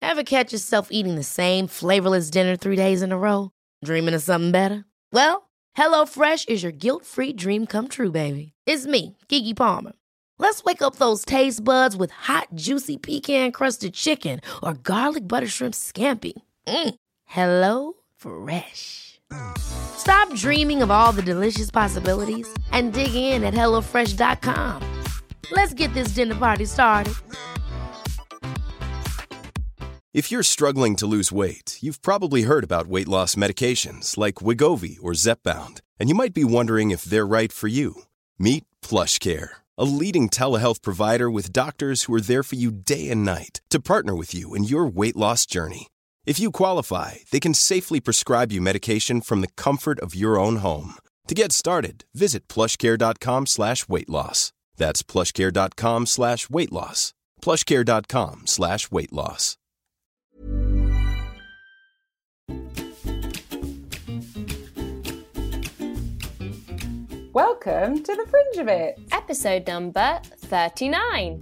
Ever catch yourself eating the same flavorless dinner 3 days in a row? Dreaming of something better? Well, HelloFresh is your guilt-free dream come true, baby. It's me, Keke Palmer. Let's wake up those taste buds with hot, juicy pecan-crusted chicken or garlic butter shrimp scampi. Hello Fresh. Stop dreaming of all the delicious possibilities and dig in at HelloFresh.com. Let's get this dinner party started. If you're struggling to lose weight, you've probably heard about weight loss medications like Wegovy or Zepbound, and you might be wondering if they're right for you. Meet PlushCare, a leading telehealth provider with doctors who are there for you day and night to partner with you in your weight loss journey. If you qualify, they can safely prescribe you medication from the comfort of your own home. To get started, visit plushcare.com/weightloss. That's plushcare.com/weightloss. plushcare.com/weightloss. Welcome to The Fringe of It. Episode number 39.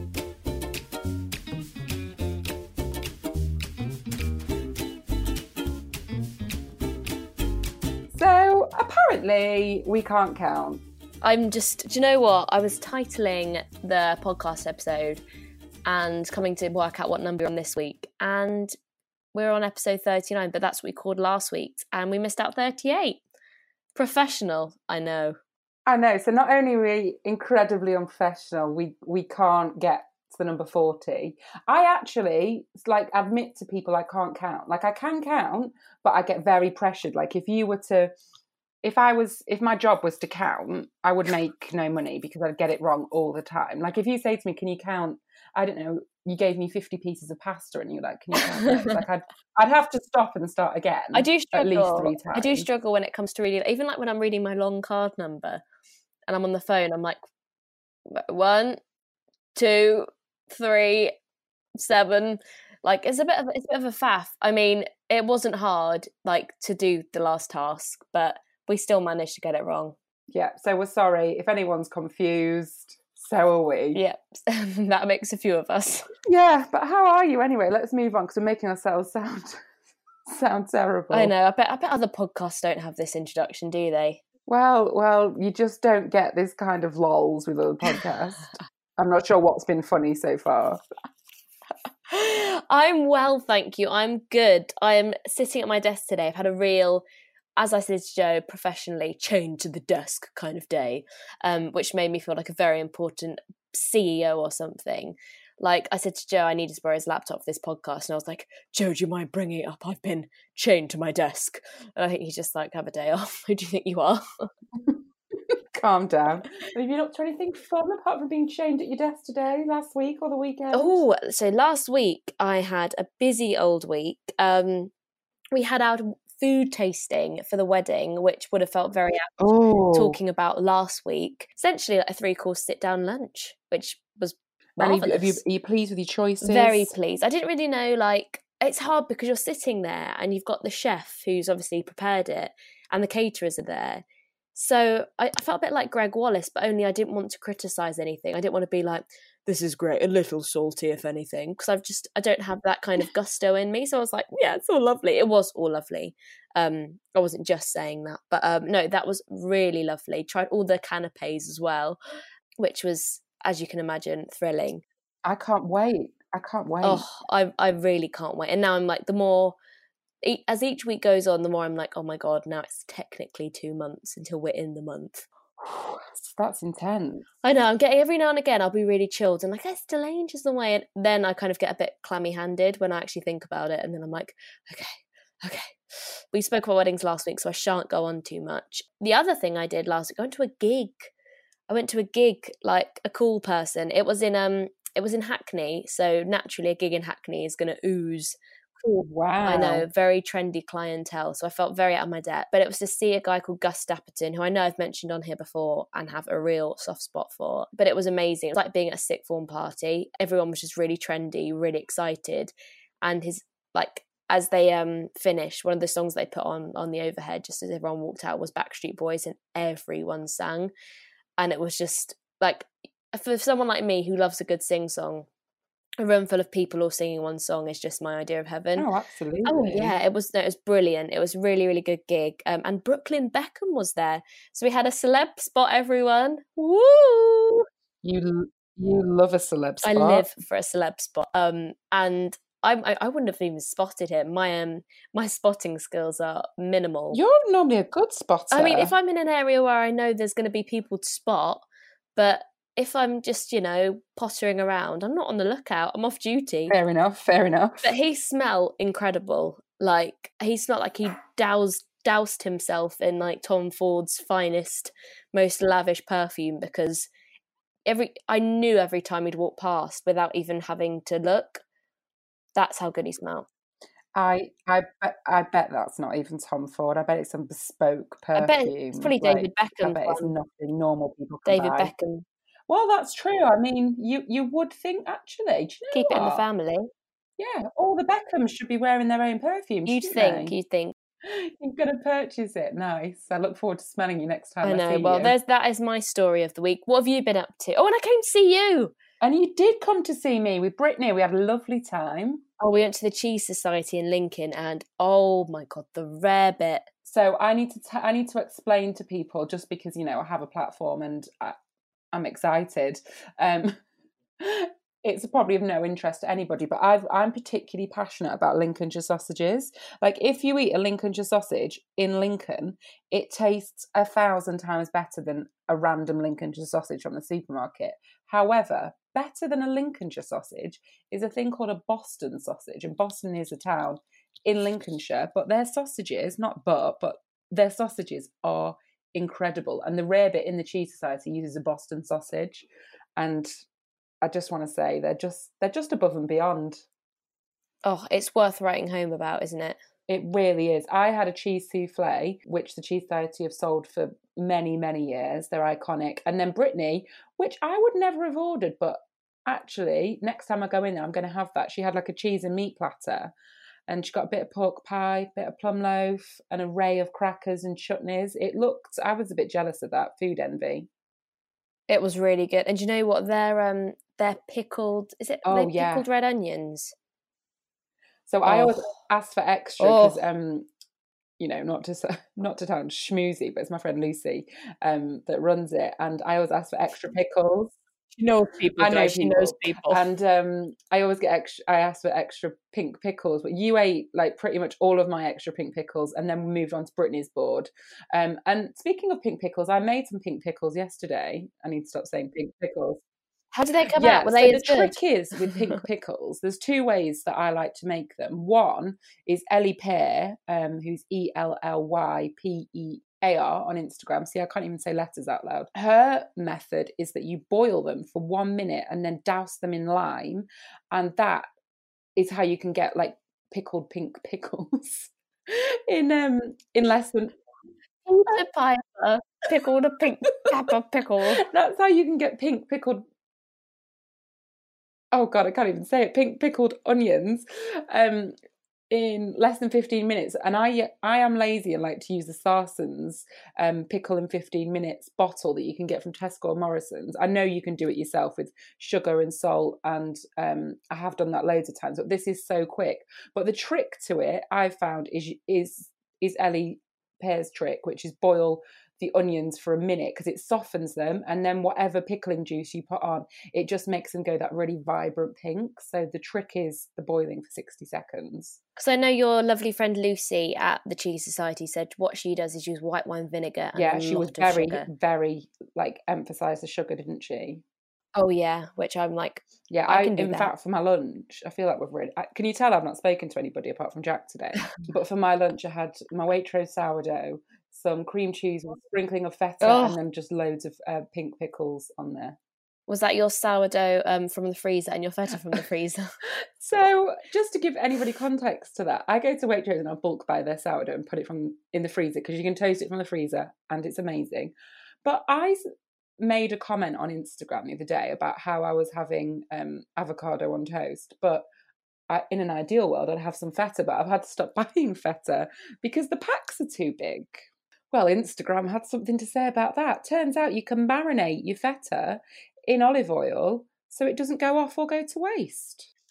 So, apparently, we can't count. Do you know what? I was titling the podcast episode and coming to work out what number we're on this week. And we're on episode 39, but that's what we called last week's. And we missed out 38. Professional, I know. I know. So not only are we incredibly unprofessional, we can't get to the number 40. I actually, admit to people I can't count. I can count, but I get very pressured. If my job was to count, I would make no money because I'd get it wrong all the time. If you say to me, can you count, I don't know, you gave me 50 pieces of pasta and you're like, can you count those? I'd have to stop and start again. I do struggle. At least 3 times. I do struggle when it comes to reading, even when I'm reading my long card number and I'm on the phone, I'm like, 1, 2, 3, 7. It's a bit of a faff. I mean, it wasn't hard to do the last task, but we still managed to get it wrong. Yeah, so we're sorry if anyone's confused. So are we. Yeah, that makes a few of us. Yeah, but how are you anyway? Let's move on because we're making ourselves sound terrible. I know. I bet other podcasts don't have this introduction, do they? Well, you just don't get this kind of lols with other podcasts. I'm not sure what's been funny so far. I'm well, thank you. I'm good. I am sitting at my desk today. I've had a real, as I said to Joe, professionally chained to the desk kind of day, which made me feel like a very important CEO or something. I said to Joe, I needed to borrow his laptop for this podcast, and I was like, Joe, do you mind bringing it up? I've been chained to my desk. And I think he's just have a day off. Who do you think you are? Calm down. Have you been up to anything fun apart from being chained at your desk today, last week or the weekend? Oh, so last week I had a busy old week. We had our food tasting for the wedding, which would have felt very apt talking about last week. Essentially a 3-course sit-down lunch, which was marvellous. Are you pleased with your choices? Very pleased. I didn't really know, it's hard because you're sitting there and you've got the chef who's obviously prepared it and the caterers are there. So I felt a bit like Greg Wallace, but only I didn't want to criticise anything. I didn't want to be like, this is great, a little salty if anything, because I don't have that kind of gusto in me. So I was like, yeah, it's all lovely. It was all lovely. I wasn't just saying that, but no, that was really lovely. Tried all the canapes as well, which was, as you can imagine, thrilling. I can't wait. Oh, I really can't wait. And now I'm like, as each week goes on, the more I'm like, oh my God, now it's technically 2 months until we're in the month. That's intense. I know, I'm getting, every now and again, I'll be really chilled and it's still ages away. And then I kind of get a bit clammy-handed when I actually think about it. And then I'm like, okay. We spoke about weddings last week, so I shan't go on too much. The other thing I did last week, I went to a gig, like a cool person. It was in Hackney, so naturally a gig in Hackney is going to ooze. Oh, wow. I know, very trendy clientele, so I felt very out of my depth. But it was to see a guy called Gus Dapperton, who I know I've mentioned on here before and have a real soft spot for. But it was amazing. It was like being at a sixth form party. Everyone was just really trendy, really excited. And as they finished, one of the songs they put on the overhead, just as everyone walked out, was Backstreet Boys, and everyone sang. And it was just for someone like me who loves a good sing song, a room full of people all singing one song is just my idea of heaven. Oh, absolutely. Oh yeah, it was brilliant. It was really, really good gig. And Brooklyn Beckham was there, so we had a celeb spot. Everyone, woo! You love a celeb spot. I live for a celeb spot. And I wouldn't have even spotted him. My spotting skills are minimal. You're normally a good spotter. I mean, if I'm in an area where I know there's going to be people to spot, but if I'm just, pottering around, I'm not on the lookout. I'm off duty. Fair enough. But he smelled incredible. Like, he smelled like he doused himself in, like, Tom Ford's finest, most lavish perfume, because I knew every time he'd walk past without even having to look. That's how good he smelled. I bet that's not even Tom Ford. I bet it's some bespoke perfume. I bet it's probably David Beckham. I bet it's nothing normal people can David buy. Beckham. Well, that's true. I mean, you would think, actually. Do you know Keep what? it in the family. Yeah, all the Beckhams should be wearing their own perfume. You'd think. You're going to purchase it. Nice. I look forward to smelling you next time I know. see Well, you. that is my story of the week. What have you been up to? Oh, and I came to see you. And you did come to see me with Brittany. We had a lovely time. Oh, we went to the Cheese Society in Lincoln, and oh my God, the rare bit. So I need to explain to people, just because, I have a platform and I'm excited. It's probably of no interest to anybody, but I'm particularly passionate about Lincolnshire sausages. Like, if you eat a Lincolnshire sausage in Lincoln, it tastes 1,000 times better than a random Lincolnshire sausage from the supermarket. However, better than a Lincolnshire sausage is a thing called a Boston sausage, and Boston is a town in Lincolnshire, but their sausages, but their sausages are incredible. And the rare bit in the Cheese Society uses a Boston sausage, and I just want to say they're just above and beyond. Oh, it's worth writing home about, isn't it? It really is. I had a cheese souffle, which the Cheese Society have sold for many, many years. They're iconic. And then Brittany, which I would never have ordered, but actually, next time I go in there, I'm going to have that. She had like a cheese and meat platter, and she got a bit of pork pie, a bit of plum loaf, an array of crackers and chutneys. I was a bit jealous of that. Food envy. It was really good. And do you know what? They're pickled, pickled red onions? So I always ask for extra because, not to sound schmoozy, but it's my friend Lucy that runs it, and I always ask for extra pickles. She knows people. She knows people. And I always I ask for extra pink pickles, but you ate like pretty much all of my extra pink pickles, and then we moved on to Brittany's board. And speaking of pink pickles, I made some pink pickles yesterday. I need to stop saying pink pickles. How did they come out? Were they the trick is with pink pickles, there's two ways that I like to make them. One is Ellie Pear, who's ELLYPEAR on Instagram. See, I can't even say letters out loud. Her method is that you boil them for 1 minute and then douse them in lime, and that is how you can get like pickled pink pickles in less than pickled a pink pepper pickle. That's how you can get pink pickled. Oh God, I can't even say it. Pink pickled onions in less than 15 minutes. And I am lazy and like to use the Sarson's pickle in 15 minutes bottle that you can get from Tesco or Morrison's. I know you can do it yourself with sugar and salt, and I have done that loads of times, but this is so quick. But the trick to it, I've found, is Ellie Pear's trick, which is boil the onions for a minute, because it softens them, and then whatever pickling juice you put on, it just makes them go that really vibrant pink. So the trick is the boiling for 60 seconds. Because I know your lovely friend Lucy at the Cheese Society said what she does is use white wine vinegar and she was very like emphasised the sugar, didn't she? Oh yeah, which I'm like, yeah, I can do that. In fact, for my lunch, I feel like can you tell I've not spoken to anybody apart from Jack today? But for my lunch, I had my Waitrose sourdough, some cream cheese with a sprinkling of feta, and then just loads of pink pickles on there. Was that your sourdough from the freezer and your feta from the freezer? So just to give anybody context to that, I go to Waitrose and I bulk buy their sourdough and put it in the freezer, because you can toast it from the freezer and it's amazing. But I made a comment on Instagram the other day about how I was having avocado on toast, but in an ideal world I'd have some feta, but I've had to stop buying feta because the packs are too big. Well, Instagram had something to say about that. Turns out you can marinate your feta in olive oil so it doesn't go off or go to waste.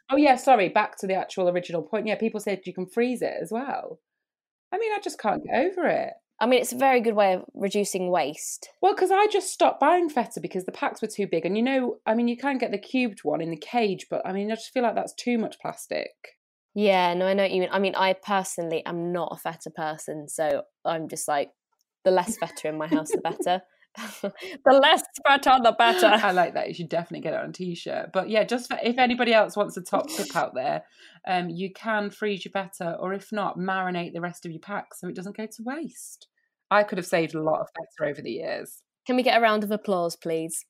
Oh yeah, sorry, back to the actual original point. Yeah, people said you can freeze it as well. I mean, I just can't get over it. I mean, it's a very good way of reducing waste. Well, because I just stopped buying feta because the packs were too big. And I mean, you can get the cubed one in the cage, but I mean, I just feel like that's too much plastic. Yeah, no, I know what you mean. I mean, I personally am not a feta person, so I'm just like, the less feta in my house, the better. The less feta, the better. I like that. You should definitely get it on a t-shirt. But yeah, just if anybody else wants a top tip out there, you can freeze your feta, or if not, marinate the rest of your pack so it doesn't go to waste. I could have saved a lot of feta over the years. Can we get a round of applause, please?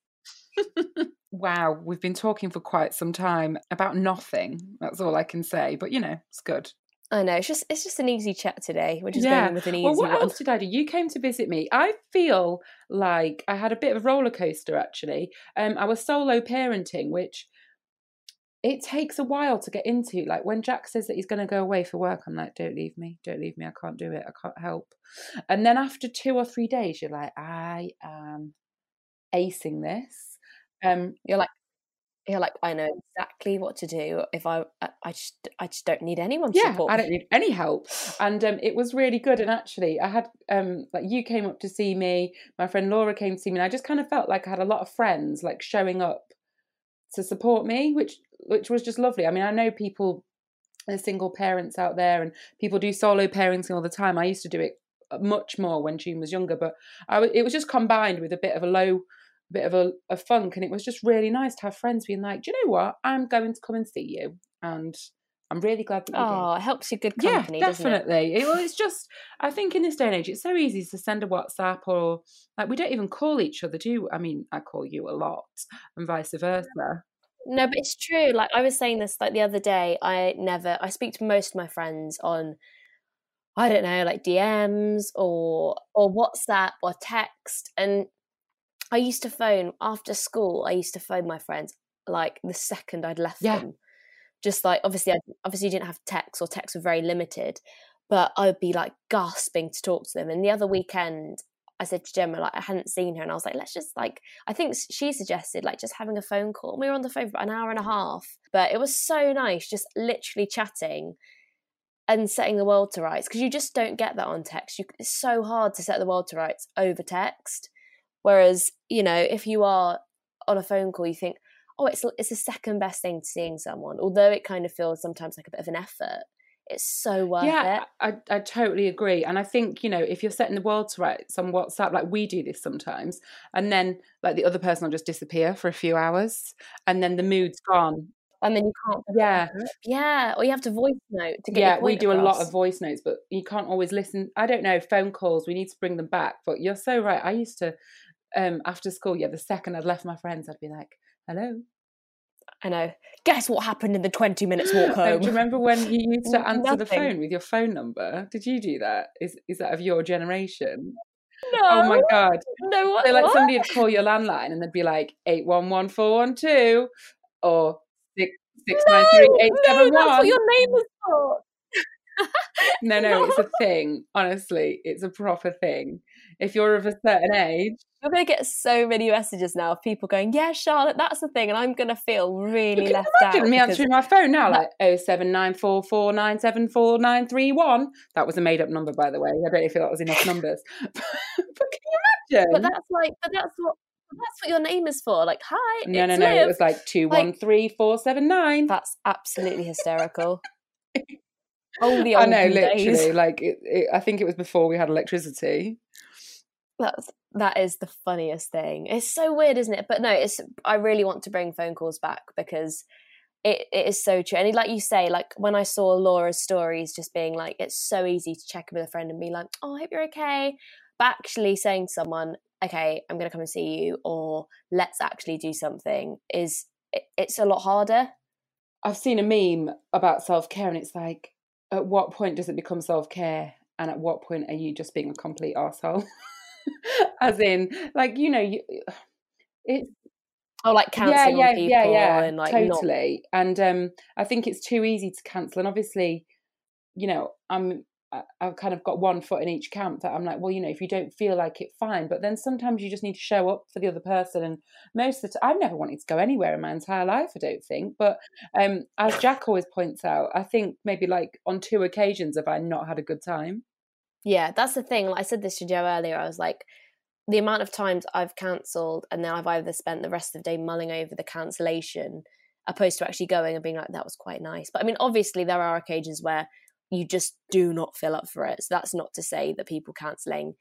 Wow, we've been talking for quite some time about nothing. That's all I can say. But it's good. I know, it's just an easy chat today. We're just going with an easy one. Well, what one. else did I do? You came to visit me. I feel like I had a bit of a roller coaster, actually. I was solo parenting, which it takes a while to get into. Like when Jack says that he's going to go away for work, I'm like, don't leave me. I can't do it. I can't help. And then after 2 or 3 days, you're like, I am acing this. You're like, I know exactly what to do. If I just don't need anyone's support. I don't need any help. And it was really good. And actually, I had like you came up to see me. My friend Laura came to see me. And I just kind of felt like I had a lot of friends like showing up to support me, which was just lovely. I mean, I know people, there's single parents out there, and people do solo parenting all the time. I used to do it much more when June was younger, but it was just combined with a bit of a funk, and it was just really nice to have friends being like, do you know what, I'm going to come and see you, and I'm really glad that you did. It helps you good company. Yeah, definitely. It's just, I think in this day and age, it's so easy to send a WhatsApp, or like we don't even call each other, do I mean, I call you a lot and vice versa. No, but it's true. Like I was saying this like the other day, I speak to most of my friends on, I don't know, like DMs or WhatsApp or text. And I used to phone after school. I used to phone my friends like the second I'd left them. Just like, obviously you didn't have text, or texts were very limited, but I would be like gasping to talk to them. And the other weekend, I said to Gemma, like I hadn't seen her, and I was like, let's just like, I think she suggested like just having a phone call. And we were on the phone for about an hour and a half, but it was so nice, just literally chatting and setting the world to rights, because you just don't get that on text. It's so hard to set the world to rights over text. Whereas, if you are on a phone call, you think, oh, it's the second best thing to seeing someone, although it kind of feels sometimes like a bit of an effort. It's so worth it. I totally agree. And I think, if you're setting the world to rights on WhatsApp, like we do this sometimes, and then like the other person will just disappear for a few hours, and then the mood's gone. And then you can't. Yeah. Or you have to voice note to get your point we do across. a lot of voice notes, but you can't always listen. I don't know, phone calls, we need to bring them back. But you're so right. I used to, after school, the second I'd left my friends, I'd be like, hello. I know. Guess what happened in the 20 minutes walk home? Do you remember when you used to answer the phone with your phone number? Did you do that? Is that of your generation? No. Oh my God. No, what? So like somebody would call your landline and they'd be like 811-412 or 693-871. No, that's what your name is for. No, it's a thing. Honestly, it's a proper thing. If you're of a certain age. You're going to get so many messages now of people going, yeah, Charlotte, that's the thing. And I'm going to feel really left out. Imagine me answering my phone now, like 07944974931. That was a made up number, by the way. I don't know if that was enough numbers. But can you imagine? But that's what your name is for. Like, hi. No. It was like 213479. That's absolutely hysterical. Oh, the I olden know, literally. days. Like, I think it was before we had electricity. That is the funniest thing. It's so weird, isn't it? But no, I really want to bring phone calls back, because it is so true. And like you say, like when I saw Laura's stories, just being like, it's so easy to check in with a friend and be like, oh, I hope you're okay. But actually saying to someone, okay, I'm going to come and see you, or let's actually do something, it's a lot harder. I've seen a meme about self-care, and it's like, at what point does it become self-care? And at what point are you just being a complete arsehole? As in, like, it's like cancelling on people. And like totally. And I think it's too easy to cancel. And obviously, I'm I've kind of got one foot in each camp, that I'm like, well, you know, if you don't feel like it, fine. But then sometimes you just need to show up for the other person. And most of the time, I've never wanted to go anywhere in my entire life, I don't think. But as Jack always points out, I think maybe like on 2 occasions have I not had a good time. Yeah, that's the thing. Like I said this to Joe earlier, I was like, the amount of times I've cancelled and then I've either spent the rest of the day mulling over the cancellation opposed to actually going and being like, that was quite nice. But I mean, obviously there are occasions where you just do not feel up for it. So that's not to say that people cancelling,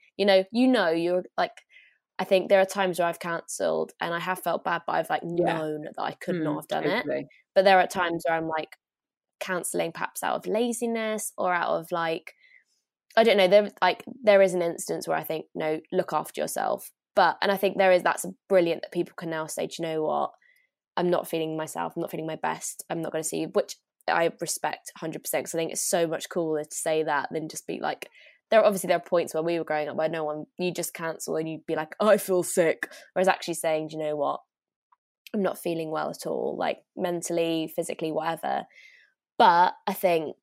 you're like, I think there are times where I've cancelled and I have felt bad, but I've like known that I could not have done it. But there are times where I'm like cancelling perhaps out of laziness or out of like, I don't know, there is an instance where I think, no, look after yourself. And I think that's brilliant that people can now say, do you know what? I'm not feeling myself. I'm not feeling my best. I'm not going to see you, which I respect 100%, because I think it's so much cooler to say that than just be like, there are points where we were growing up where you just cancel and you'd be like, oh, I feel sick. Whereas actually saying, do you know what? I'm not feeling well at all, like mentally, physically, whatever. But I think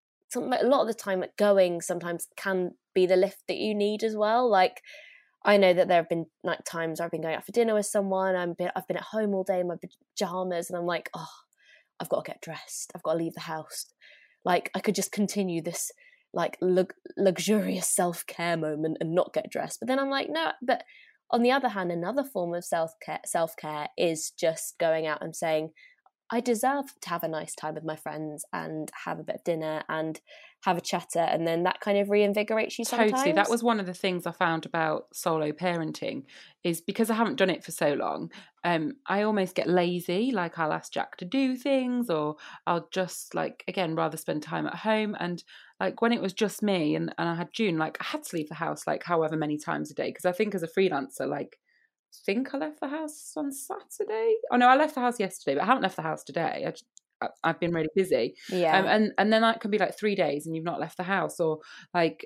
a lot of the time going sometimes can be the lift that you need as well. Like, I know that there have been like times where I've been going out for dinner with someone, I've been at home all day in my pajamas and I'm like, oh, I've got to get dressed, I've got to leave the house. Like, I could just continue this like luxurious self-care moment and not get dressed. But then I'm like, no. But on the other hand, another form of self-care is just going out and saying, I deserve to have a nice time with my friends and have a bit of dinner and have a chatter, and then that kind of reinvigorates you sometimes. Totally. That was one of the things I found about solo parenting, is because I haven't done it for so long, I almost get lazy. Like, I'll ask Jack to do things, or I'll just like, again, rather spend time at home. And like when it was just me and I had June, like I had to leave the house like however many times a day, because I think as a freelancer, like, I left the house on Saturday. Oh no, I left the house yesterday, but I haven't left the house today. I've been really busy. Yeah. And then that can be like 3 days and you've not left the house, or like,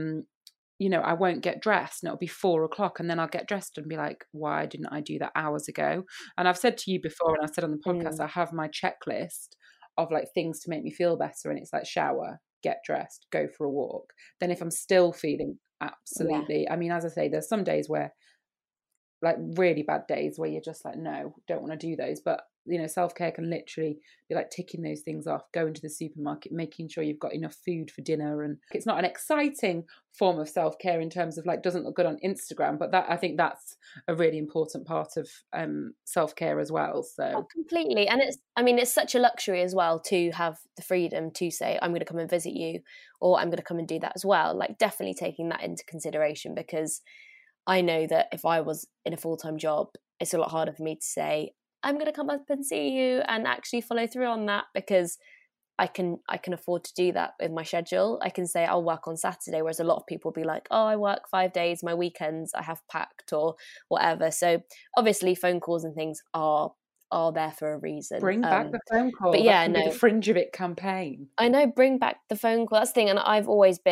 I won't get dressed and it'll be 4:00 and then I'll get dressed and be like, why didn't I do that hours ago? And I've said to you before, and I've said on the podcast, I have my checklist of like things to make me feel better. And it's like shower, get dressed, go for a walk. Then if I'm still feeling absolutely, I mean, as I say, there's some days where, like really bad days where you're just like, no, don't want to do those. But, self-care can literally be like ticking those things off, going to the supermarket, making sure you've got enough food for dinner. And it's not an exciting form of self-care in terms of like, doesn't look good on Instagram, but I think that's a really important part of self-care as well. So oh, completely. And it's such a luxury as well to have the freedom to say, I'm going to come and visit you, or I'm going to come and do that as well. Like, definitely taking that into consideration, because I know that if I was in a full-time job, it's a lot harder for me to say, I'm going to come up and see you and actually follow through on that, because I can afford to do that with my schedule. I can say I'll work on Saturday, whereas a lot of people will be like, oh, I work 5 days, my weekends I have packed or whatever. So obviously phone calls and things are there for a reason. Bring back the phone call. But yeah, the Fringe of It campaign. I know, bring back the phone call. That's the thing. And I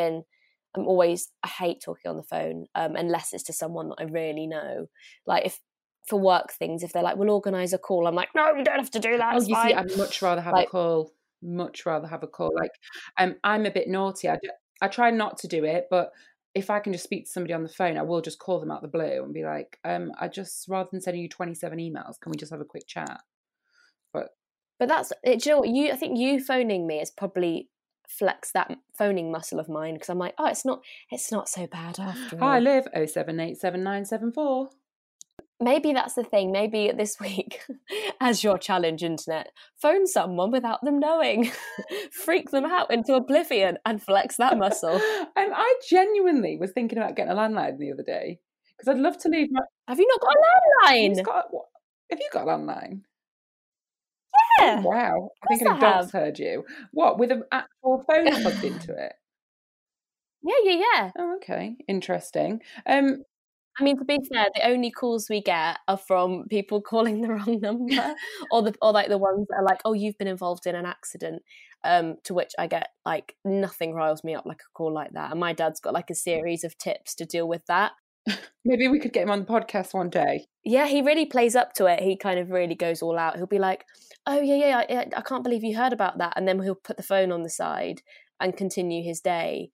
hate talking on the phone unless it's to someone that I really know. Like, if for work things, if they're like, we'll organise a call, I'm like, no, you don't have to do that. See, I'd much rather have a call. Like, I'm a bit naughty. I try not to do it, but if I can just speak to somebody on the phone, I will just call them out the blue and be like, I just, rather than sending you 27 emails, can we just have a quick chat? But that's it. Do you know what? I think you phoning me is probably flex that phoning muscle of mine, because I'm like, oh, it's not so bad after all. Hi, Liv, 0787974. Maybe that's the thing. Maybe this week, as your challenge, internet, phone someone without them knowing, freak them out into oblivion and flex that muscle. I genuinely was thinking about getting a landline the other day, because I'd love to leave my... Have you not got a landline? Have you got a landline? Yeah. Oh, wow. I think a dog's heard you. What, with an actual phone plugged into it? Yeah. Oh, okay. Interesting. I mean, to be fair, the only calls we get are from people calling the wrong number, or like the ones that are like, "Oh, you've been involved in an accident." To which I get like, nothing riles me up like a call like that. And my dad's got like a series of tips to deal with that. Maybe we could get him on the podcast one day. Yeah, he really plays up to it. He kind of really goes all out. He'll be like, "Oh yeah, I can't believe you heard about that," and then he'll put the phone on the side and continue his day.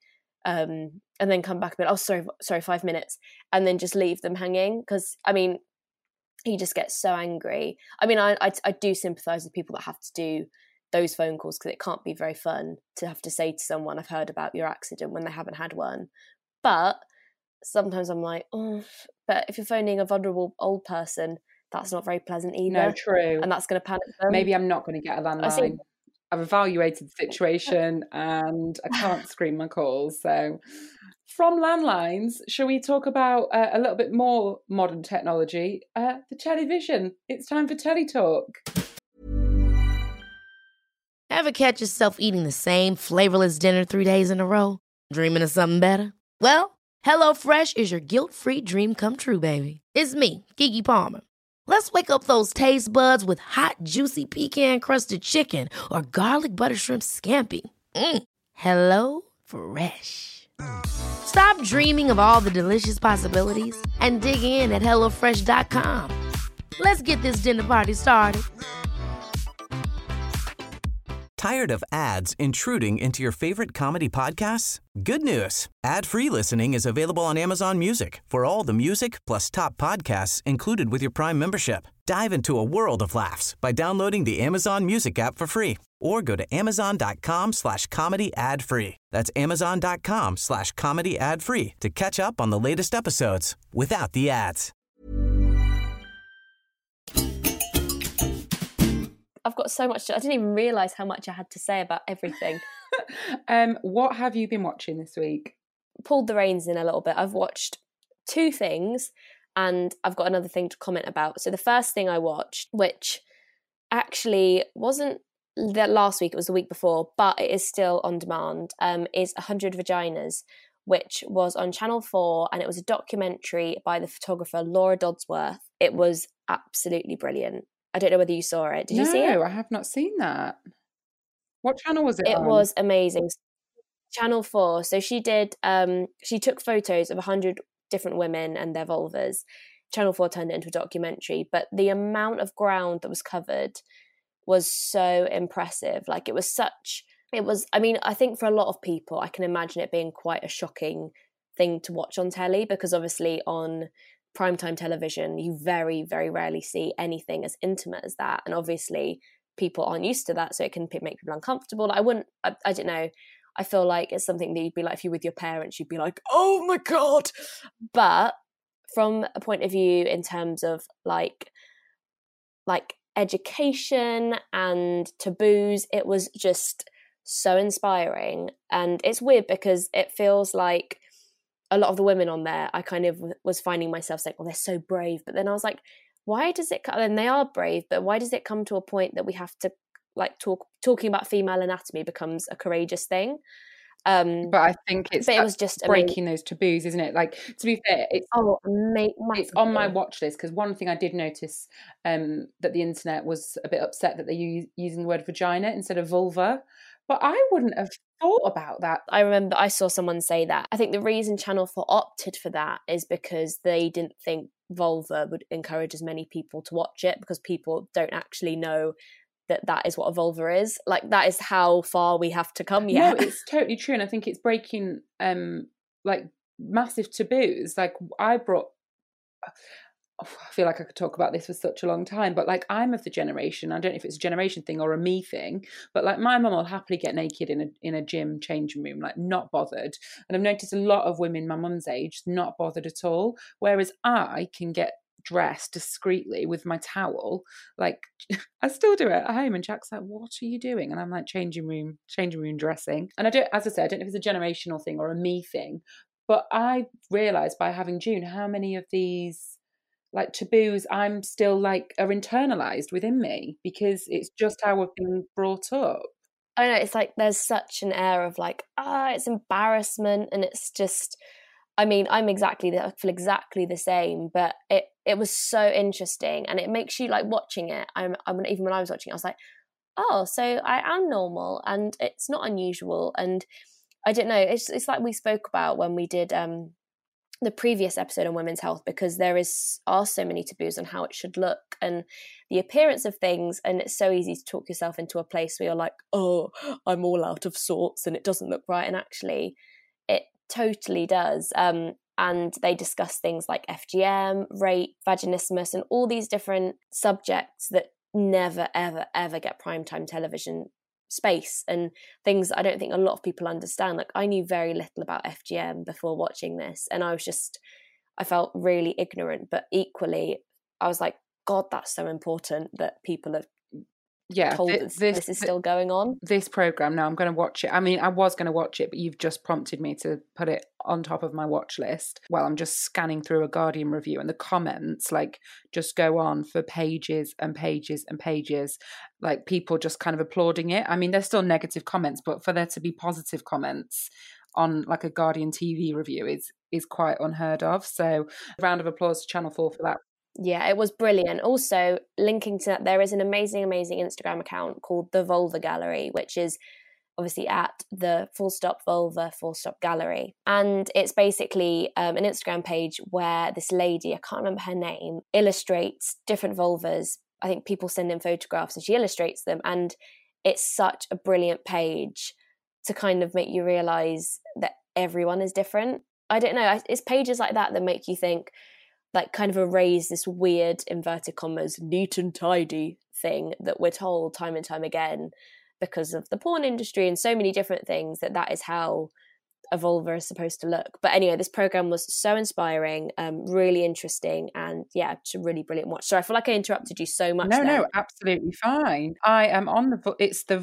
and then come back and be like, oh, sorry, 5 minutes, and then just leave them hanging. Because, I mean, he just gets so angry. I mean, I do sympathise with people that have to do those phone calls, because it can't be very fun to have to say to someone, I've heard about your accident, when they haven't had one. But sometimes I'm like, oh, but if you're phoning a vulnerable old person, that's not very pleasant either. No, true. And that's going to panic them. Maybe I'm not going to get a landline. I've evaluated the situation and I can't screen my calls. So from landlines, shall we talk about a little bit more modern technology? The television. It's time for Telly Talk. Ever catch yourself eating the same flavorless dinner 3 days in a row? Dreaming of something better? Well, HelloFresh is your guilt-free dream come true, baby. It's me, Keke Palmer. Let's wake up those taste buds with hot, juicy pecan-crusted chicken or garlic butter shrimp scampi. Hello Fresh. Stop dreaming of all the delicious possibilities and dig in at HelloFresh.com. Let's get this dinner party started. Tired of ads intruding into your favorite comedy podcasts? Good news. Ad-free listening is available on Amazon Music for all the music plus top podcasts included with your Prime membership. Dive into a world of laughs by downloading the Amazon Music app for free or go to amazon.com/comedy ad-free. That's amazon.com/comedy ad-free to catch up on the latest episodes without the ads. I've got so much I didn't even realise how much I had to say about everything. What have you been watching this week? Pulled the reins in a little bit. I've watched 2 things and I've got another thing to comment about. So the first thing I watched, which actually wasn't the last week, it was the week before, but it is still on demand, is 100 Vaginas, which was on Channel 4, and it was a documentary by the photographer Laura Dodsworth. It was absolutely brilliant. I don't know whether you saw it. Did you see it? No, I have not seen that. What channel was it on? It was amazing. Channel 4. So she did, she took photos of 100 different women and their vulvas. Channel 4 turned it into a documentary, but the amount of ground that was covered was so impressive. Like I mean, I think for a lot of people, I can imagine it being quite a shocking thing to watch on telly, because obviously on primetime television, you very, very rarely see anything as intimate as that. And obviously people aren't used to that, so it can make people uncomfortable. I don't know. I feel like it's something that you'd be like, if you're with your parents, you'd be like, oh my God. But from a point of view in terms of like education and taboos, it was just so inspiring. And it's weird because it feels like a lot of the women on there, I kind of was finding myself saying, well, they're so brave. But then I was like, why does it come? And they are brave, but why does it come to a point that we have to like talking about female anatomy becomes a courageous thing? But I think it was just breaking those taboos, isn't it? Like, to be fair, it's on my watch list, because one thing I did notice that the internet was a bit upset that they're using the word vagina instead of vulva. But I wouldn't have thought about that. I remember I saw someone say that. I think the reason Channel 4 opted for that is because they didn't think vulva would encourage as many people to watch it, because people don't actually know that is what a vulva is. Like, that is how far we have to come yet. No, it's totally true. And I think it's breaking like massive taboos. Like, I feel like I could talk about this for such a long time, but like, I'm of the generation, I don't know if it's a generation thing or a me thing, but like, my mum will happily get naked in a gym changing room, like not bothered. And I've noticed a lot of women my mum's age not bothered at all, whereas I can get dressed discreetly with my towel. Like, I still do it at home, and Jack's like, what are you doing? And I'm like, changing room dressing. And I don't know if it's a generational thing or a me thing, but I realised by having June how many of these like taboos I'm still like are internalized within me, because it's just how I've been brought up. I know, it's like there's such an air of like, it's embarrassment, and it's just, I mean, I feel exactly the same, but it was so interesting, and it makes you like watching it. Even when I was watching it, I was like, oh, so I am normal, and it's not unusual. And I don't know, it's like we spoke about when we did the previous episode on women's health, because there are so many taboos on how it should look and the appearance of things, and it's so easy to talk yourself into a place where you're like, oh, I'm all out of sorts and it doesn't look right, and actually totally does. And they discuss things like FGM, rape, vaginismus, and all these different subjects that never, ever, ever get primetime television space, and things I don't think a lot of people understand. Like, I knew very little about FGM before watching this, and I felt really ignorant, but equally I was like, God, that's so important that people have told us this is still going on. This programme, now I'm going to watch it. I mean, I was going to watch it, but you've just prompted me to put it on top of my watch list. Well, I'm just scanning through a Guardian review, and the comments like just go on for pages and pages and pages, like people just kind of applauding it. I mean, there's still negative comments, but for there to be positive comments on like a Guardian TV review is quite unheard of. So a round of applause to Channel 4 for that. Yeah, it was brilliant. Also, linking to that, there is an amazing Instagram account called The Vulva Gallery, which is obviously at the _vulva_gallery. And it's basically an Instagram page where this lady, I can't remember her name, illustrates different vulvas. I think people send in photographs and she illustrates them. And it's such a brilliant page to kind of make you realise that everyone is different. I don't know, it's pages like that make you think, like kind of erase this weird, inverted commas, neat and tidy thing that we're told time and time again because of the porn industry and so many different things, that is how a vulva is supposed to look. But anyway, this programme was so inspiring, really interesting, and yeah, it's a really brilliant watch. So I feel like I interrupted you so much. No, absolutely fine. I am on it's the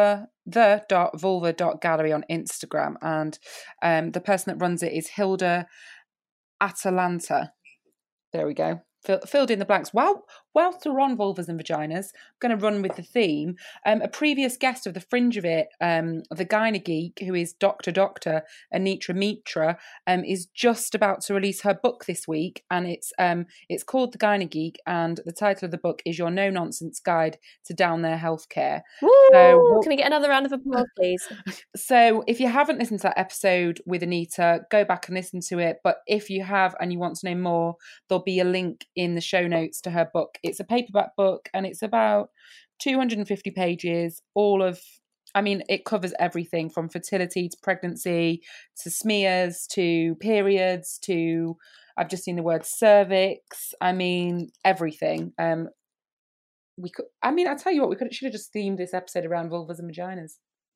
vulva.gallery on Instagram, and the person that runs it is Hilda Atalanta. There we go. Filled in the blanks. Whilst we're on vulvas and vaginas, I'm going to run with the theme. A previous guest of the Fringe of It, the Gyna Geek, who is Dr. Anitra Mitra, is just about to release her book this week, and it's called The Gyna Geek, and the title of the book is Your No Nonsense Guide to Down There Healthcare. Woo! Can we get another round of applause, please? So if you haven't listened to that episode with Anita, go back and listen to it. But if you have and you want to know more, there'll be a link in the show notes to her book. It's a paperback book and it's about 250 pages. It covers everything from fertility to pregnancy to smears to periods to, I've just seen the word cervix. I mean, everything. I'll tell you what, we should have just themed this episode around vulvas and vaginas.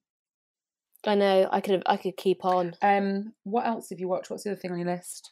I know, I could keep on. What else have you watched? What's the other thing on your list?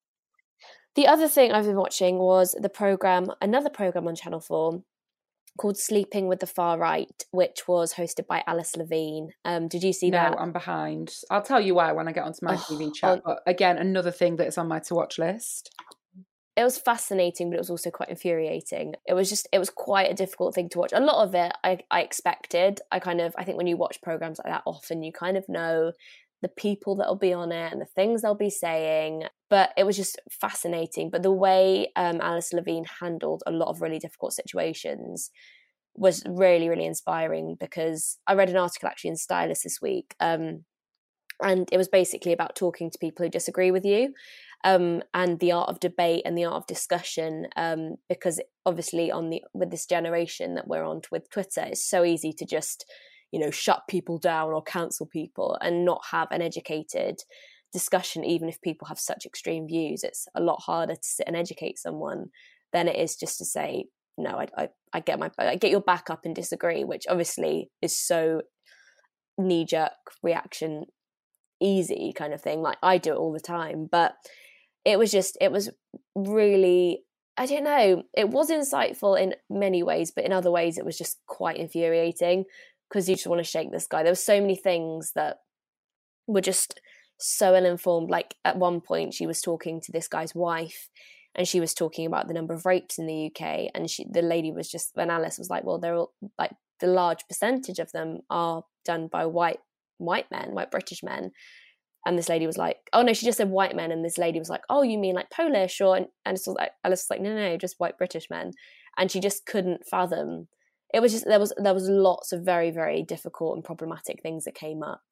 The other thing I've been watching was another programme on Channel 4 called Sleeping with the Far Right, which was hosted by Alice Levine. Did you see that? No, I'm behind. I'll tell you why when I get onto my TV chat. But again, another thing that is on my to-watch list. It was fascinating, but it was also quite infuriating. It was quite a difficult thing to watch. A lot of it I expected. I think when you watch programmes like that, often you kind of know the people that'll be on it and the things they'll be saying, but it was just fascinating. But the way Alice Levine handled a lot of really difficult situations was really, really inspiring, because I read an article actually in Stylist this week, and it was basically about talking to people who disagree with you, and the art of debate and the art of discussion, because obviously with this generation that we're on with Twitter, it's so easy to just shut people down or cancel people and not have an educated discussion. Even if people have such extreme views, it's a lot harder to sit and educate someone than it is just to say, no, I get your back up and disagree, which obviously is so knee-jerk reaction, easy kind of thing. Like, I do it all the time. But it was really, I don't know, it was insightful in many ways, but in other ways it was just quite infuriating, because you just want to shake this guy. There were so many things that were just so uninformed. Like, at one point she was talking to this guy's wife, and she was talking about the number of rapes in the UK, and the lady was just, when Alice was like, well, they're all, like, the large percentage of them are done by white British men. And this lady was like, oh no, she just said white men. And this lady was like, oh, you mean like Polish? And it's like, Alice was like, no, just white British men. And she just couldn't fathom. It was just, there was lots of very, very difficult and problematic things that came up.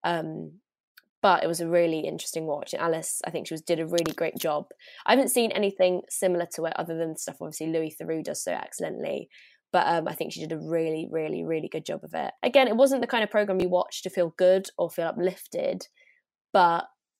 But it was a really interesting watch. And Alice, I think did a really great job. I haven't seen anything similar to it other than stuff obviously Louis Theroux does so excellently. But I think she did a really, really, really good job of it. Again, it wasn't the kind of programme you watch to feel good or feel uplifted, but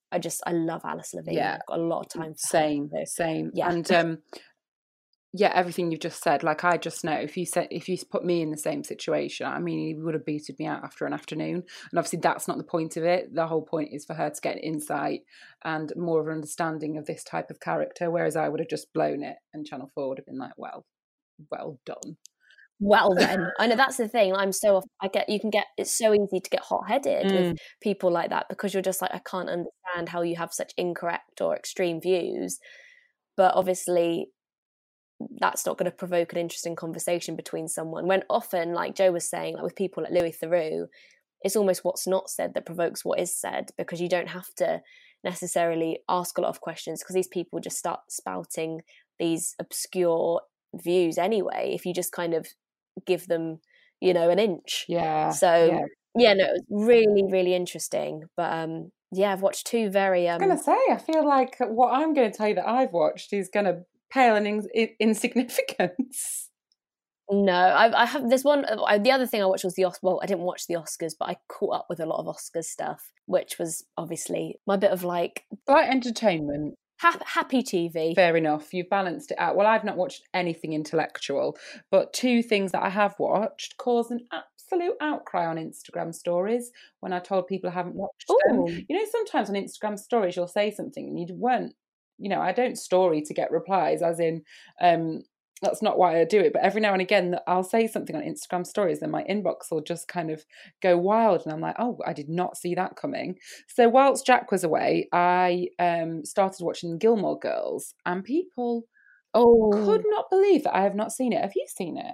I love Alice Levine. Yeah. I've got a lot of time for Same. Yeah. And yeah, everything you've just said, like I just know if you put me in the same situation, I mean, he would have booted me out after an afternoon. And obviously that's not the point of it. The whole point is for her to get an insight and more of an understanding of this type of character, whereas I would have just blown it and Channel 4 would have been like, well done. Well then, I know that's the thing. It's so easy to get hot-headed with people like that, because you're just like, I can't understand how you have such incorrect or extreme views. But obviously that's not going to provoke an interesting conversation between someone, when often, like Joe was saying, like with people like Louis Theroux, it's almost what's not said that provokes what is said, because you don't have to necessarily ask a lot of questions, because these people just start spouting these obscure views anyway if you just kind of give them, you know, an inch. Yeah. So yeah, no, it was really, really interesting. But yeah, I've watched two very I was going to say, I feel like what I'm going to tell you that I've watched is going to pale in insignificance. No, I have this one. The other thing I watched was the Oscars. Well, I didn't watch the Oscars, but I caught up with a lot of Oscars stuff, which was obviously my bit of like light entertainment. Happy TV. Fair enough. You've balanced it out. Well, I've not watched anything intellectual, but two things that I have watched caused an absolute outcry on Instagram stories when I told people I haven't watched them. You know, sometimes on Instagram stories you'll say something and you weren't, you know, I don't story to get replies, as in that's not why I do it, but every now and again I'll say something on Instagram stories and my inbox will just kind of go wild and I'm like, oh, I did not see that coming. So whilst Jack was away, I started watching Gilmore Girls, and people could not believe that I have not seen it. Have you seen it?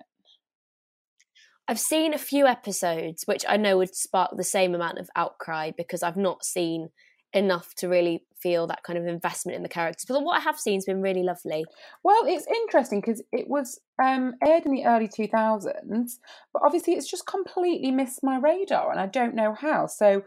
I've seen a few episodes, which I know would spark the same amount of outcry, because I've not seen enough to really feel that kind of investment in the characters. But what I have seen has been really lovely. Well, it's interesting because it was aired in the early 2000s, but obviously it's just completely missed my radar, and I don't know how. So,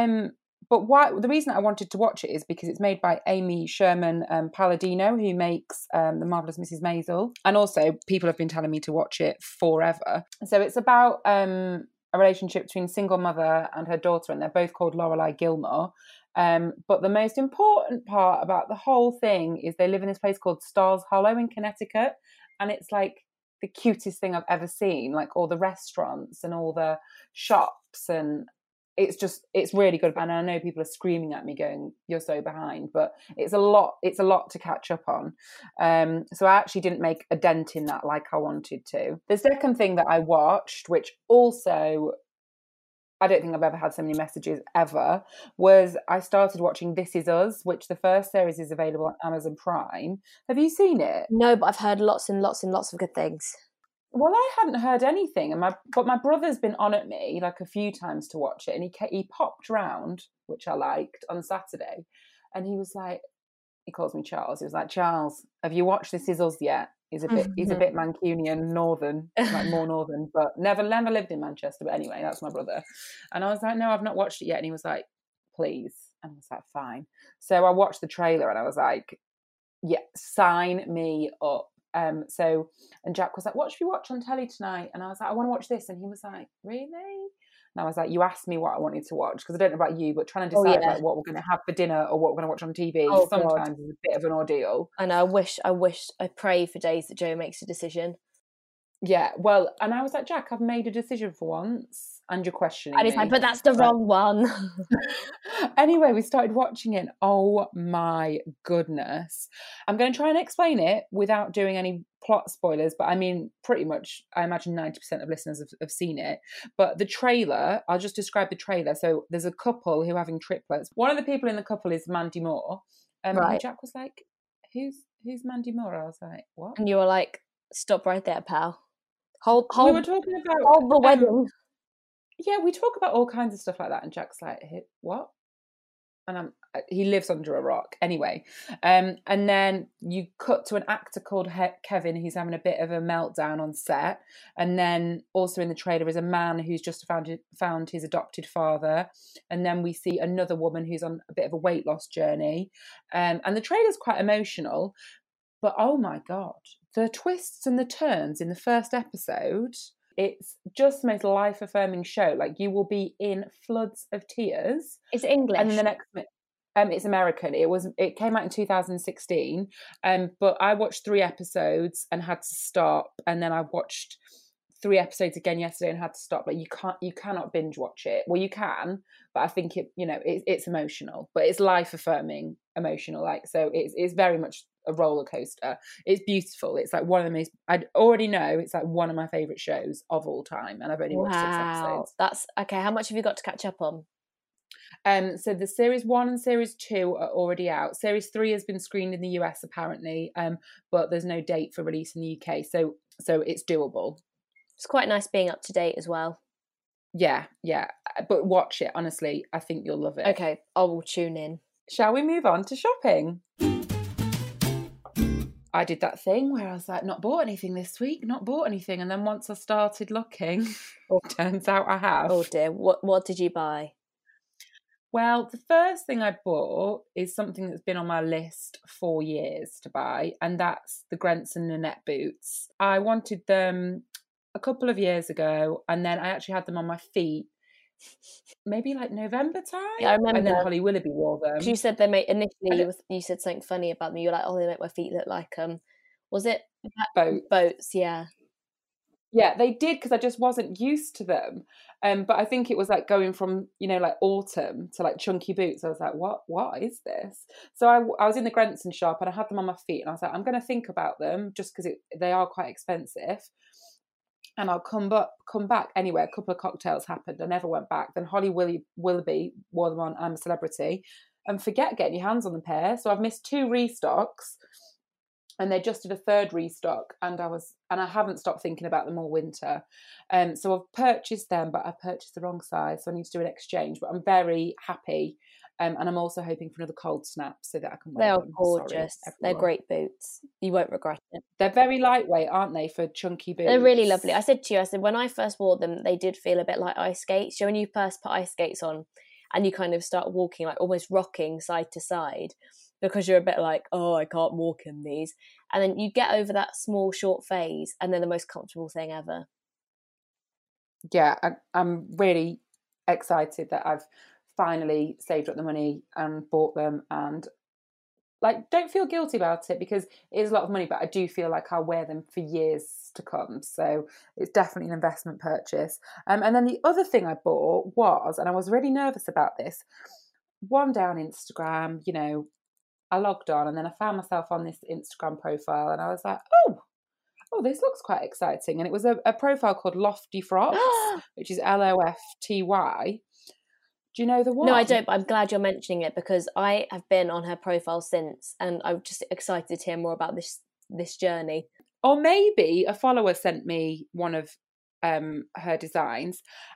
but the reason I wanted to watch it is because it's made by Amy Sherman Palladino, who makes The Marvelous Mrs. Maisel, and also people have been telling me to watch it forever. So it's about a relationship between a single mother and her daughter, and they're both called Lorelai Gilmore. But the most important part about the whole thing is they live in this place called Stars Hollow in Connecticut, and it's like the cutest thing I've ever seen, like all the restaurants and all the shops, and it's really good. And I know people are screaming at me going, you're so behind, but it's a lot to catch up on. So I actually didn't make a dent in that like I wanted to. The second thing that I watched, which also I don't think I've ever had so many messages ever, was I started watching This Is Us, which the first series is available on Amazon Prime. Have you seen it? No, but I've heard lots and lots and lots of good things. Well, I hadn't heard anything, but my brother's been on at me like a few times to watch it, and he popped round, which I liked, on Saturday, and he was like, he calls me Charles. He was like, Charles, have you watched This Is Us yet? He's a bit Mancunian, northern, like more northern, but never lived in Manchester. But anyway, that's my brother. And I was like, no, I've not watched it yet. And he was like, please. And I was like, fine. So I watched the trailer and I was like, yeah, sign me up. And Jack was like, what should we watch on telly tonight? And I was like, I want to watch this. And he was like, really? And I was like, you asked me what I wanted to watch, because I don't know about you, but trying to decide like what we're going to have for dinner or what we're going to watch on TV sometimes is a bit of an ordeal. And I pray for days that Joe makes a decision. Yeah, well, and I was like, Jack, I've made a decision for once, and you're questioning me. And he's like, but that's the wrong one. Anyway, we started watching it. Oh my goodness. I'm going to try and explain it without doing any plot spoilers, but I mean, pretty much, I imagine 90% of listeners have seen it. But the trailer, I'll just describe the trailer. So there's a couple who are having triplets. One of the people in the couple is Mandy Moore. And Jack was like, who's Mandy Moore? I was like, what? And you were like, stop right there, pal. Hold. We were talking about hold the wedding. Yeah, we talk about all kinds of stuff like that, and Jack's like, what? And he lives under a rock anyway. And then you cut to an actor called Kevin who's having a bit of a meltdown on set. And then also in the trailer is a man who's just found his adopted father. And then we see another woman who's on a bit of a weight loss journey. And the trailer's quite emotional. But oh my God, the twists and the turns in the first episode, it's just the most life-affirming show. Like, you will be in floods of tears. It's English. And then the next minute, It's American. It came out in 2016. But I watched 3 episodes and had to stop, and then I watched 3 episodes again yesterday and had to stop. Like you cannot binge watch it. Well, you can, but I think it's emotional, but it's life affirming emotional. Like, so it's very much a roller coaster. It's beautiful. It's like one of the most, I already know it's like one of my favorite shows of all time, and I've only watched 6 episodes. That's okay. How much have you got to catch up on? So the series 1 and series 2 are already out. Series 3 has been screened in the US apparently, but there's no date for release in the UK, so it's doable. It's quite nice being up to date as well. Yeah, but watch it, honestly. I think you'll love it. Okay, I will tune in. Shall we move on to shopping? I did that thing where I was like, not bought anything this week, and then once I started looking, turns out I have. Oh dear, what did you buy? Well, the first thing I bought is something that's been on my list for years to buy, and that's the Grenson Nanette boots. I wanted them a couple of years ago, and then I actually had them on my feet maybe like November time. Yeah, I remember. And then Holly Willoughby wore them. You said they made, initially you said something funny about them. You were like, oh, they make my feet look like, was it? Boats, yeah. Yeah, they did, because I just wasn't used to them. But I think it was like going from, like autumn to like chunky boots. I was like, what is this? So I was in the Grenson shop and I had them on my feet, and I was like, I'm going to think about them just because they are quite expensive. And I'll come back. Anyway, a couple of cocktails happened. I never went back. Then Holly Willoughby wore them on I'm a Celebrity. And forget getting your hands on the pair. So I've missed 2 restocks. And they just did a 3rd restock, and I haven't stopped thinking about them all winter. So I've purchased them, but I purchased the wrong size, so I need to do an exchange. But I'm very happy, and I'm also hoping for another cold snap so that I can wear them. They are gorgeous. They're great boots. You won't regret it. They're very lightweight, aren't they, for chunky boots? They're really lovely. I said when I first wore them, they did feel a bit like ice skates. So when you first put ice skates on, and you kind of start walking, like almost rocking side to side, because you're a bit like, oh, I can't walk in these. And then you get over that small, short phase, and they're the most comfortable thing ever. Yeah, I'm really excited that I've finally saved up the money and bought them, and don't feel guilty about it, because it is a lot of money, but I do feel like I'll wear them for years to come. So it's definitely an investment purchase. And then the other thing I bought was, and I was really nervous about this, one day on Instagram, I logged on, and then I found myself on this Instagram profile, and I was like, oh, this looks quite exciting. And it was a profile called Lofty Frocks, which is LOFTY. Do you know the one? No, I don't, but I'm glad you're mentioning it, because I have been on her profile since, and I'm just excited to hear more about this journey. Or maybe a follower sent me one of her designs,